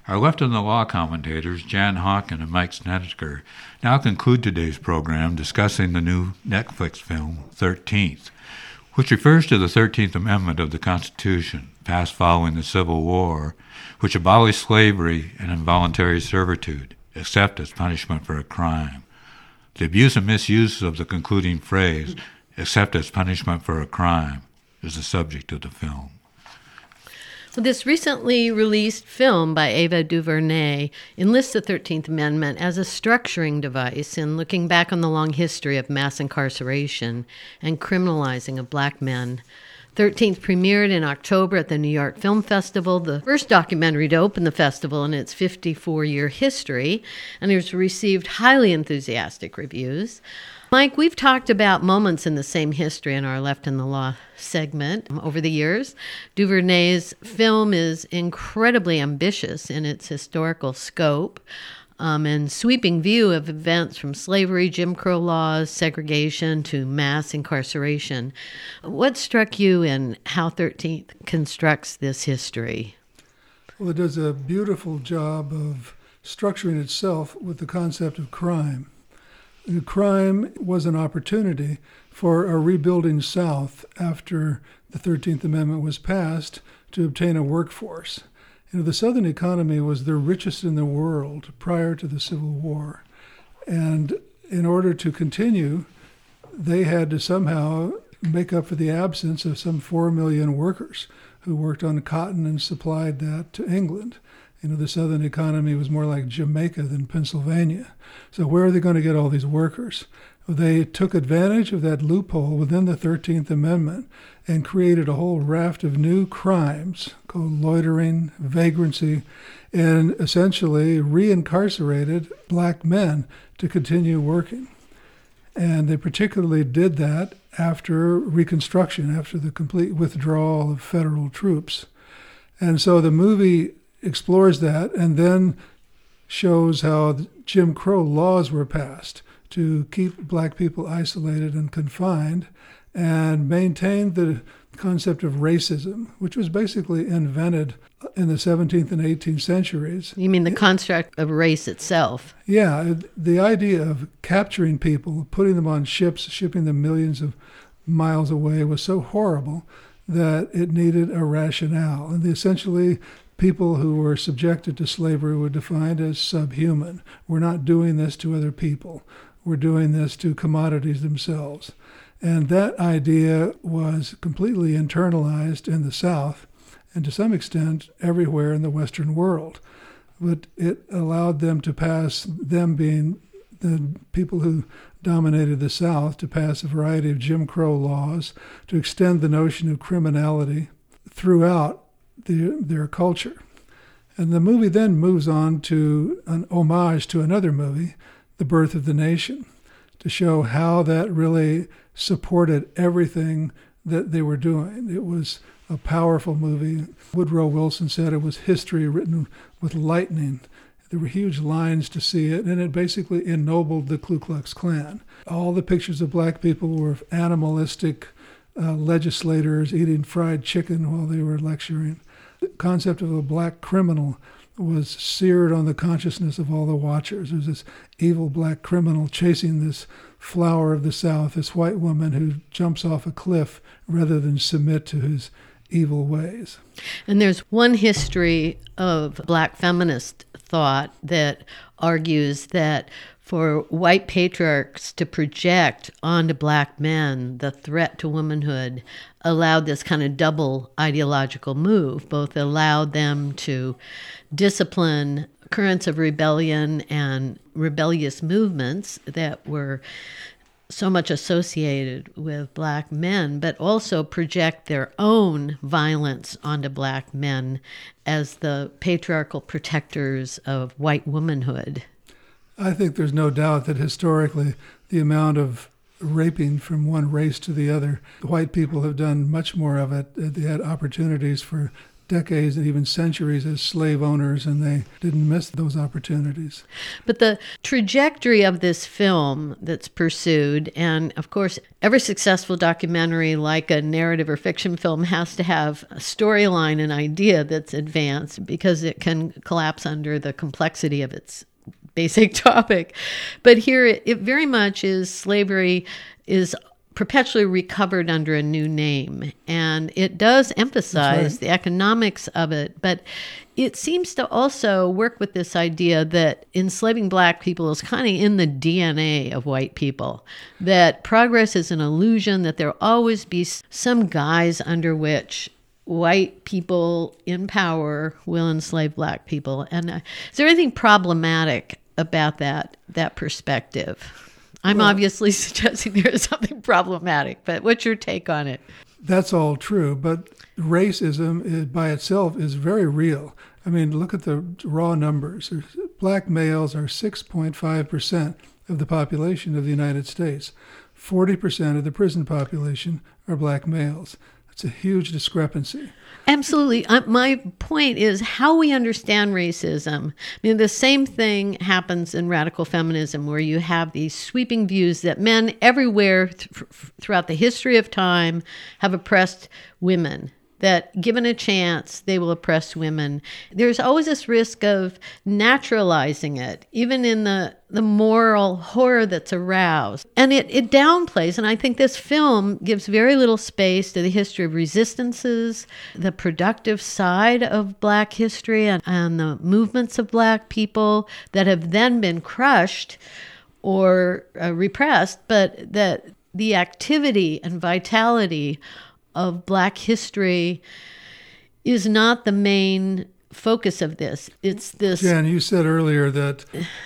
Our Left in the Law commentators, Jan Hawken and Mike Snedeker, now conclude today's program discussing the new Netflix film, 13th, which refers to the 13th Amendment of the Constitution, passed following the Civil War, which abolished slavery and involuntary servitude, except as punishment for a crime. The abuse and misuse of the concluding phrase, except as punishment for a crime, is the subject of the film. This recently released film by Ava DuVernay enlists the 13th Amendment as a structuring device in looking back on the long history of mass incarceration and criminalizing of black men. 13th premiered in October at the New York Film Festival, the first documentary to open the festival in its 54-year history, and it has received highly enthusiastic reviews. Mike, we've talked about moments in the same history in our Left in the Law segment over the years. DuVernay's film is incredibly ambitious in its historical scope and sweeping view of events from slavery, Jim Crow laws, segregation, to mass incarceration. What struck you in how 13th constructs this history? Well, it does a beautiful job of structuring itself with the concept of crime. Crime was an opportunity for a rebuilding South after the 13th Amendment was passed to obtain a workforce. The Southern economy was the richest in the world prior to the Civil War. And in order to continue, they had to somehow make up for the absence of some 4 million workers who worked on cotton and supplied that to England. The Southern economy was more like Jamaica than Pennsylvania. So where are they going to get all these workers? They took advantage of that loophole within the 13th Amendment and created a whole raft of new crimes called loitering, vagrancy, and essentially reincarcerated black men to continue working. And they particularly did that after Reconstruction, after the complete withdrawal of federal troops. And so the movie explores that and then shows how Jim Crow laws were passed to keep black people isolated and confined and maintain the concept of racism, which was basically invented in the 17th and 18th centuries. You mean the construct of race itself? Yeah, the idea of capturing people, putting them on ships, shipping them millions of miles away was so horrible that it needed a rationale. And essentially, people who were subjected to slavery were defined as subhuman. We're not doing this to other people. We're doing this to commodities themselves. And that idea was completely internalized in the South and to some extent everywhere in the Western world. But it allowed them to pass, them being the people who dominated the South, to pass a variety of Jim Crow laws to extend the notion of criminality throughout their culture. And the movie then moves on to an homage to another movie, The Birth of the Nation, to show how that really supported everything that they were doing. It was a powerful movie. Woodrow Wilson said it was history written with lightning. There were huge lines to see it, and it basically ennobled the Ku Klux Klan. All the pictures of black people were of animalistic legislators eating fried chicken while they were lecturing. The concept of a black criminal was seared on the consciousness of all the watchers. There's this evil black criminal chasing this flower of the South, this white woman who jumps off a cliff rather than submit to his evil ways. And there's one history of black feminist thought that argues that for white patriarchs to project onto black men the threat to womanhood allowed this kind of double ideological move, both allowed them to discipline currents of rebellion and rebellious movements that were so much associated with black men, but also project their own violence onto black men as the patriarchal protectors of white womanhood. I think there's no doubt that historically the amount of raping from one race to the other, white people have done much more of it. They had opportunities for decades and even centuries as slave owners, and they didn't miss those opportunities. But the trajectory of this film that's pursued, and of course, every successful documentary like a narrative or fiction film has to have a storyline and idea that's advanced because it can collapse under the complexity of its basic topic. But here it very much is slavery is perpetually recovered under a new name. And it does emphasize the economics of it, but it seems to also work with this idea that enslaving black people is kind of in the DNA of white people, that progress is an illusion, that there'll always be some guise under which white people in power will enslave black people. And is there anything problematic about that perspective? I'm obviously suggesting there is something problematic, but what's your take on it? That's all true, but racism by itself is very real. I mean, look at the raw numbers. Black males are 6.5% of the population of the United States. 40% of the prison population are black males. It's a huge discrepancy. Absolutely. My point is how we understand racism. I mean, the same thing happens in radical feminism, where you have these sweeping views that men everywhere throughout the history of time have oppressed women, that given a chance, they will oppress women. There's always this risk of naturalizing it, even in the moral horror that's aroused. And it downplays, and I think this film gives very little space to the history of resistances, the productive side of black history, and the movements of black people that have then been crushed or repressed, but that the activity and vitality of black history is not the main focus of this. It's this. Jan, you said earlier that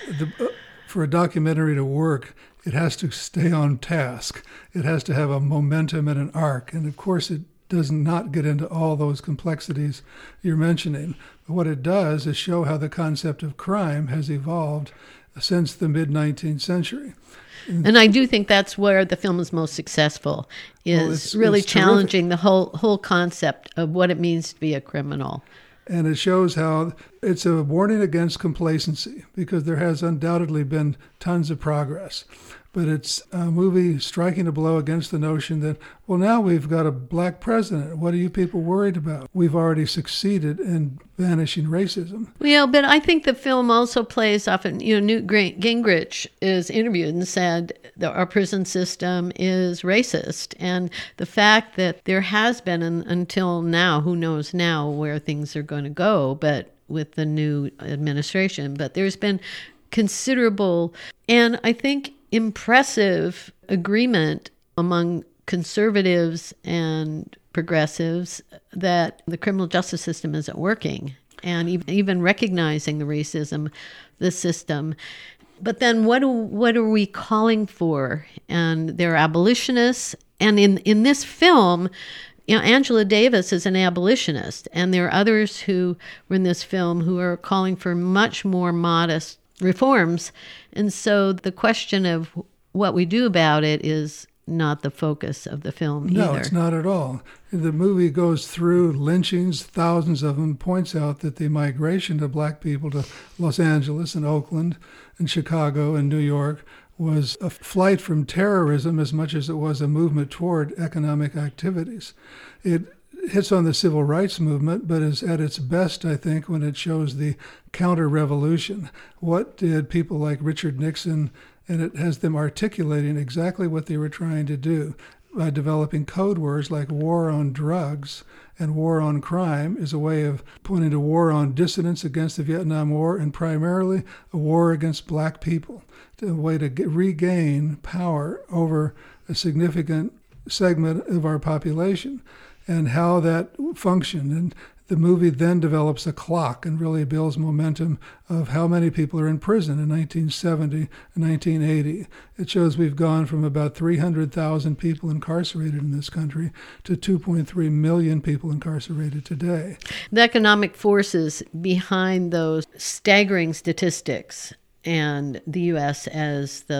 for a documentary to work, it has to stay on task. It has to have a momentum and an arc. And of course, it does not get into all those complexities you're mentioning. But what it does is show how the concept of crime has evolved since the mid-19th century. And I do think that's where the film is most successful, is it's challenging the whole concept of what it means to be a criminal. And it shows how it's a warning against complacency, because there has undoubtedly been tons of progress. But it's a movie striking a blow against the notion that, well, now we've got a black president. What are you people worried about? We've already succeeded in banishing racism. Well, but I think the film also plays off, Newt Gingrich is interviewed and said that our prison system is racist. And the fact that there has been, until now, who knows now where things are going to go, but with the new administration, but there's been considerable, and I think impressive agreement among conservatives and progressives that the criminal justice system isn't working, and even recognizing the racism, the system. But then what are we calling for? And they're abolitionists. And in this film, Angela Davis is an abolitionist, and there are others who were in this film who are calling for much more modest reforms. And so the question of what we do about it is not the focus of the film either. No, it's not at all. The movie goes through lynchings, thousands of them, points out that the migration of black people to Los Angeles and Oakland and Chicago and New York was a flight from terrorism as much as it was a movement toward economic activities. It hits on the civil rights movement, but is at its best, I think, when it shows the counter-revolution. What did people like Richard Nixon, and it has them articulating exactly what they were trying to do by developing code words like war on drugs and war on crime is a way of pointing to war on dissidents against the Vietnam War, and primarily a war against black people, a way to regain power over a significant segment of our population, and how that functioned. And the movie then develops a clock and really builds momentum of how many people are in prison in 1970 and 1980. It shows we've gone from about 300,000 people incarcerated in this country to 2.3 million people incarcerated today. The economic forces behind those staggering statistics and the U.S. as the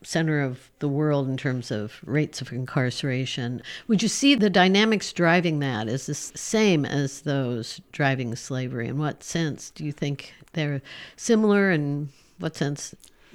center of the world in terms of rates of incarceration. Would you see the dynamics driving that as the same as those driving slavery? In what sense do you think they're similar, and what sense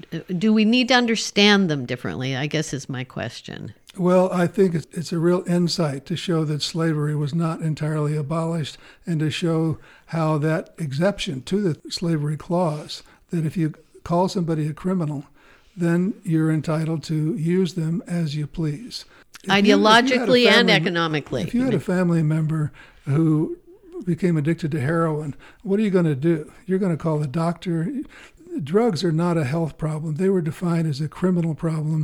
do we need to understand them differently, I guess is my question. Well, I think it's a real insight to show that slavery was not entirely abolished, and to show how that exception to the slavery clause, that if you call somebody a criminal, then you're entitled to use them as you please. Ideologically and economically. If you had a family member who became addicted to heroin, what are you going to do? You're going to call the doctor. Drugs are not a health problem. They were defined as a criminal problem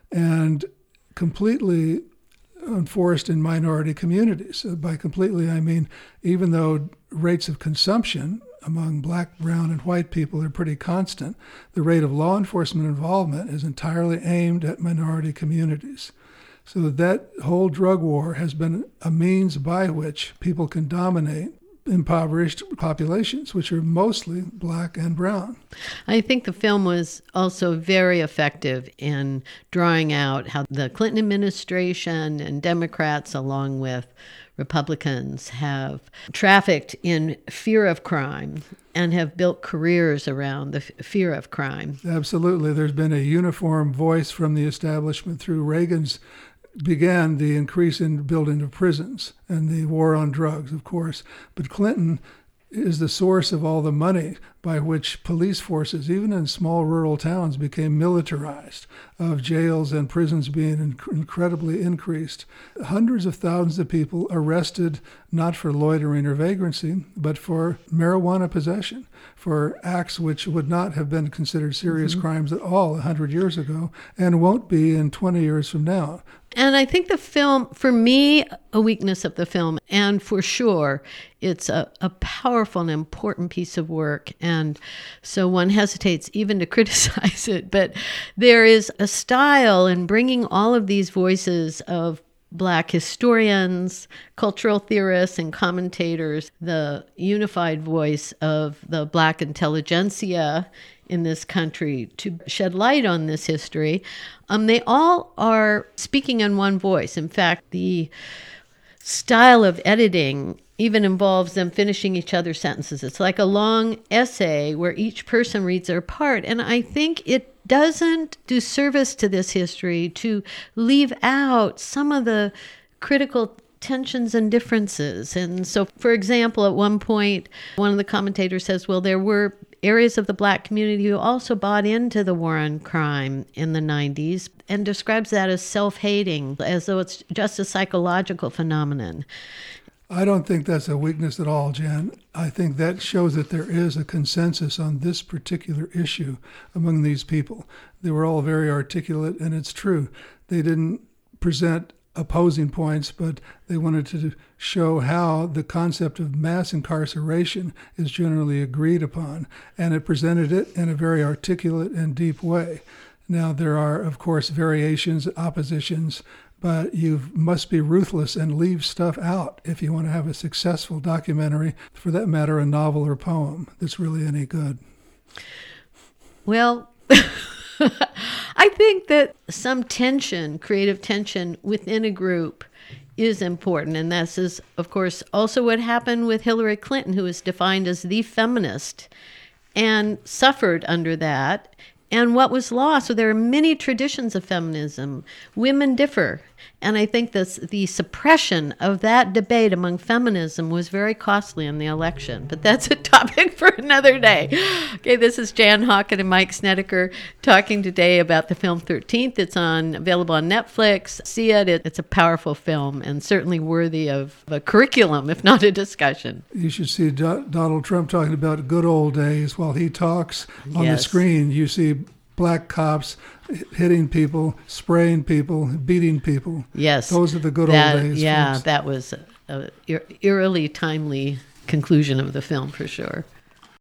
and completely enforced in minority communities. By completely, I mean even though rates of consumption among black, brown, and white people are pretty constant, the rate of law enforcement involvement is entirely aimed at minority communities. So that whole drug war has been a means by which people can dominate impoverished populations, which are mostly black and brown. I think the film was also very effective in drawing out how the Clinton administration and Democrats, along with Republicans, have trafficked in fear of crime and have built careers around the fear of crime. Absolutely. There's been a uniform voice from the establishment through Reagan's began the increase in building of prisons and the war on drugs, of course. But Clinton is the source of all the money by which police forces, even in small rural towns, became militarized, of jails and prisons being incredibly increased. Hundreds of thousands of people arrested, not for loitering or vagrancy, but for marijuana possession, for acts which would not have been considered serious crimes at all 100 years ago and won't be in 20 years from now. And I think the film, for me, a weakness of the film, and for sure, it's a powerful and important piece of work. And so one hesitates even to criticize it. But there is a style in bringing all of these voices of Black historians, cultural theorists, and commentators, the unified voice of the Black intelligentsia in this country, to shed light on this history. They all are speaking in one voice. In fact, the style of editing even involves them finishing each other's sentences. It's like a long essay where each person reads their part. And I think it doesn't do service to this history to leave out some of the critical tensions and differences. And so, for example, at one point, one of the commentators says, well, there were areas of the Black community who also bought into the war on crime in the 90s, and describes that as self-hating, as though it's just a psychological phenomenon. I don't think that's a weakness at all, Jan. I think that shows that there is a consensus on this particular issue among these people. They were all very articulate, and it's true. They didn't present opposing points, but they wanted to show how the concept of mass incarceration is generally agreed upon, and it presented it in a very articulate and deep way. Now, there are, of course, variations, oppositions, but you must be ruthless and leave stuff out if you want to have a successful documentary, for that matter, a novel or poem that's really any good. Well, I think that some tension, creative tension within a group is important. And this is, of course, also what happened with Hillary Clinton, who was defined as the feminist and suffered under that. And what was lost, so there are many traditions of feminism. Women differ. And I think the suppression of that debate among feminism was very costly in the election. But that's a topic for another day. Okay, this is Jan Hawken and Mike Snedeker talking today about the film 13th. It's available on Netflix. See it. It's a powerful film and certainly worthy of a curriculum, if not a discussion. You should see Donald Trump talking about good old days while he talks on the screen. You see Black cops hitting people, spraying people, beating people. Yes. Those are the good old days. Yeah, folks. that was an eerily timely conclusion of the film for sure.